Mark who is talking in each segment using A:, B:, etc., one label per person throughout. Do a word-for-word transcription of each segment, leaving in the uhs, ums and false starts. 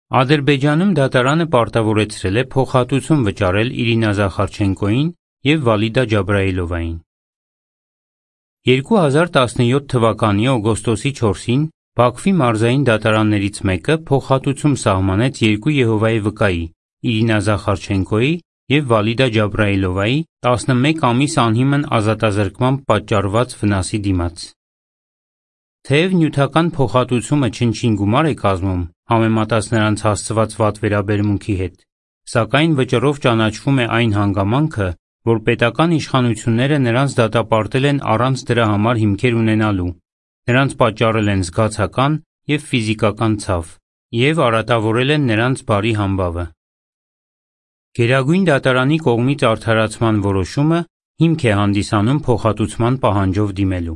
A: Ադրբեջանում դատարանը պարտավորեցրել է փոխհատուցում վճարել Իրինա Զախարչենկոյին և Վալիդա Ջաբրայիլովային։ երկու հազար տասնյոթ թվականի օգոստոսի չորսին Բաքվի մարզային դատարաններից մեկը փոխհատուցում սահմանեց երկու Եհովայի վկայի՝ Իրինա Զախարչենկոյի և Վալիդա Ջաբրայիլովայի տասնմեկ ամիս անհիմն ազատազրկմամբ պատճառված վնասի դիմաց։ Թեև նյութական փոխհատուցումը չնչին գումար է կազմում, համեմատած նրանց հասցված վատ վերաբերմունքի հետ, սակայն վճռով ճանաչվում է այն հանգամանքը, որ պետական իշխանությունները նրանց դատապարտել են առանց դրա համար հիմքեր ունենալու, նրանց պատճառել են զգացական և ֆիզիկական ցավ և արատավորել են նրանց բարի համբավը։ Գերագույն դատարանի կողմից արդարացման որոշումը հիմք է հանդիսանում փոխհատուցման պահանջով դիմելու։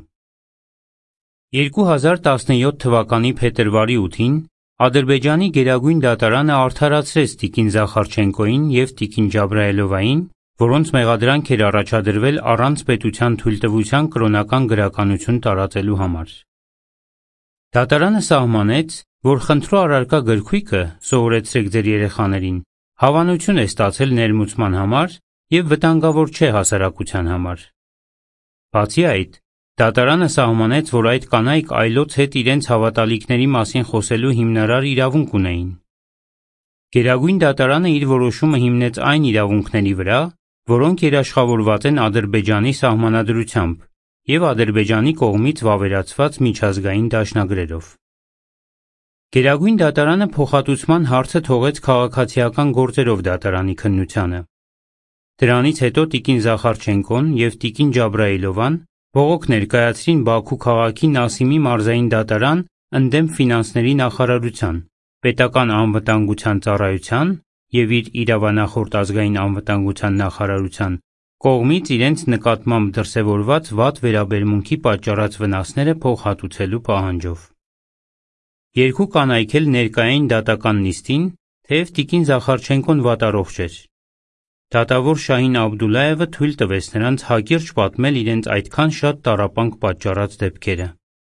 A: երկու հազար տասնյոթ թվականի փետրվարի ութին Ադրբեջանի Գերագույն դատարանը արդարացրեց տիկին Զախարչենկոյին և տիկին Ջաբրայիլովային, որոնց մեղադրանք էր առաջադրվել առանց պետության թույլտվության կրոնական գրականություն տարածելու համար։ Դատարանը սահմանեց, որ խնդրու առարկա գրքույկը «Սովորեցրեք ձեր երեխաներին» հավանություն է ստացել ներմուծման համար և վտանգավոր չէ հասարակության համար։ Բացի այդ, դատարանը սահմանեց, որ այդ կանայք այլոց հետ իրենց հավատալիքների մասին խոսելու հիմնարար իրավունք ունեին։ Գերագույն դատարանը իր որոշումը հիմնեց այն իրավունքների վրա, որոնք երաշխավորված են Ադրբեջանի սահմանադրությամբ և Ադրբեջանի կողմից վավերացված միջազգային դաշնագրերով։ Գերագույն դատարանը փոխհատուցման հարցը թողեց քաղաքացիական գործերով դատարանի քննությանը։ Դրանից հետո տիկին Զախարչենկոն և տիկին Ջաբրայիլովան բողոք ներկայացրին Բաքու քաղաքի Նասիմի մարզային դատարան ընդդեմ Ֆինանսների նախարարության, Պետական անվտանգության ծառայության և իր իրավանախորդ ազգային անվտանգության նախարարության կողմից իրենց նկատմամբ դրսևորված վատ վերաբերմունքի պատճառած վնասները փոխհատուցելու պահանջով։ Երկու կանայք էլ ներկա էին դատական նիստին, թեև տիկին Զախարչենկոն վատառողջ էր։ Դատավոր Շահին Աբդուլլայևը թույլ տվեց նրանց հակիրճ պատմել իրենց այդքան շատ տառապանք պատճառած դեպքերը։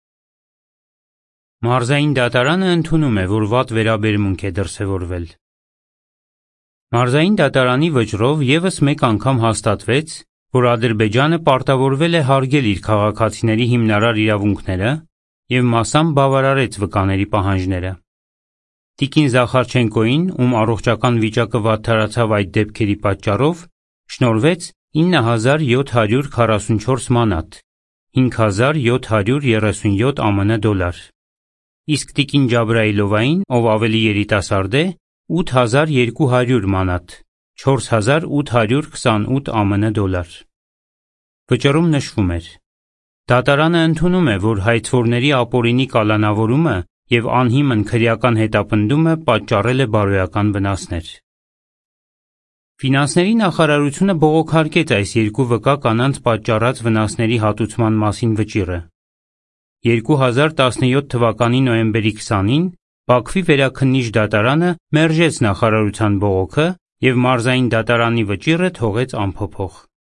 A: Մարզային դատարանը ընդունում է, որ վատ վերաբերմունք է դրսևորվել։ Մարզային դատարանի վճռով ևս մեկ անգամ հաստատվեց, որ Ադրբեջանը պարտավորվել է հարգել իր քաղաքացիների հիմնարար իրավունքները և մասամբ բավարարեց վկաների պահանջները։ Տիկին Զախարչենկոյին, ում առողջական վիճակը վատթարացավ այդ դեպքերի պատճառով, շնորհվեց ինը հազար յոթ հարյուր քառասունչորս մանաթ (հինգ հազար յոթ հարյուր երեսունյոթ ԱՄՆ դոլար), իսկ տիկին Ջաբրայիլովային, ով ավելի երիտասարդ է, ութ հազար երկու հարյուր մանաթ (չորս հազար ութ հարյուր քսանութ ԱՄՆ դոլար)։ Վճռում նշվում էր. Դատարանը ընդունում է, որ հայցվորների ապօրինի կալանավորումը և անհիմն քրեական հետապնդումը պատճառել է բարոյական վնասներ։ Ֆինանսների նախարարությունը բողոքարկեց այս երկու վկա կանանց պատճառած վնասների հատուցման մասին վճիռը։ երկու հազար տասնյոթ թվականի նոյեմբերի քսանին Բաքվի վերաքննիչ դատարանը մերժեց նախարարության բողոքը և մարզային դատարանի վճիռը թողեց անփոփոխ։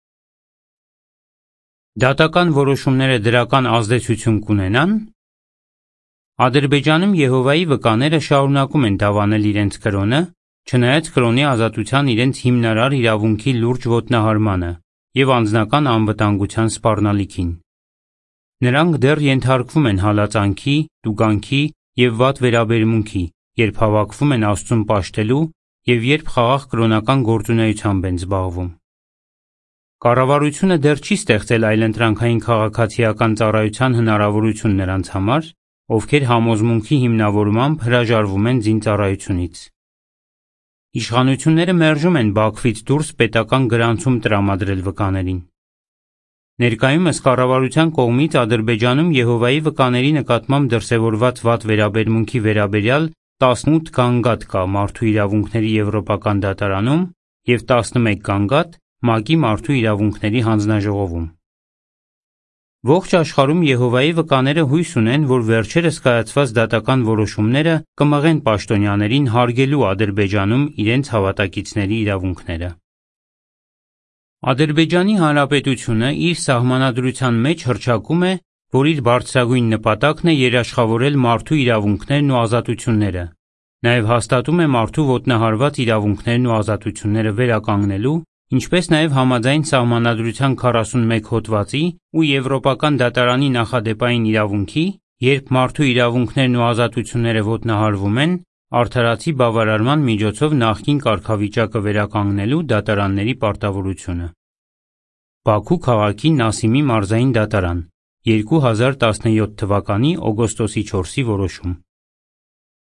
A: Դատական որոշումները դրական ազդեցություն կունենա՞ն։ Ադրբեջանում Եհովայի վկաները շարունակում են դավանել իրենց կրոնը, չնայած կրոնի ազատության իրենց հիմնարար իրավունքի լուրջ ոտնահարմանը և անձնական անվտանգության սպառնալիքին։ Նրանք դեռ ենթարկվում են հալածանքի, տուգանքի և վատ վերաբերմունքի, երբ հավաքվում են Աստծուն պաշտելու և երբ խաղաղ կրոնական գործունեությամբ են զբաղվում։ Կառավարությունը դեռ չի ստեղծել այլընտրանքային քաղաքացիական ծառայության հնարավորություն նրանց համար, ովքեր համոզմունքի հիմնավորմամբ հրաժարվում են զինծառայությունից։ Իշխանությունները մերժում են Բաքվից դուրս պետական գրանցում տրամադրել վկաներին։ Ներկայումս կառավարության կողմից Ադրբեջանում Եհովայի վկաների նկատմամբ դրսևորված վատ վերաբերմունքի վերաբերյալ տասնութ գանգատ կա Մարդու իրավունքների եվրոպական դատարանում և տասնմեկ գանգատ ՄԱԿ-ի Մարդու իրավունքների հանձնաժողովում։ Ողջ աշխարհում Եհովայի վկաները հույս ունեն, որ վերջերս կայացված դատական որոշումները կմղեն պաշտոնյաներին հարգելու Ադրբեջանում իրենց հավատակիցների իրավունքները։ Ադրբեջանի Հանրապետությունը իր սահմանադրության մեջ հռչակում է, որ իր բարձրագույն նպատակն է երաշխավորել մարդու իրավունքներն ու ազատությունները, Նաև հաստատում է մարդու ոտնահարված իրավունքներն ու ազատությունները վերականգնելու, ինչպես նաև համաձայն Սահմանադրության քառասունմեկ հոդվածի ու Եվրոպական դատարանի նախադեպային իրավունքի, երբ մարդու իրավունքներն ու ազատությունները ոտնահարվում են, արդարացի բավարարման միջոցով նախկին կարգավիճակը վերականգնելու դատարանների պարտավորությունը։ Բաքու քաղաքի Նասիմի մարզային դատարան, երկու հազար տասնյոթ թվականի օգոստոսի չորսի որոշում։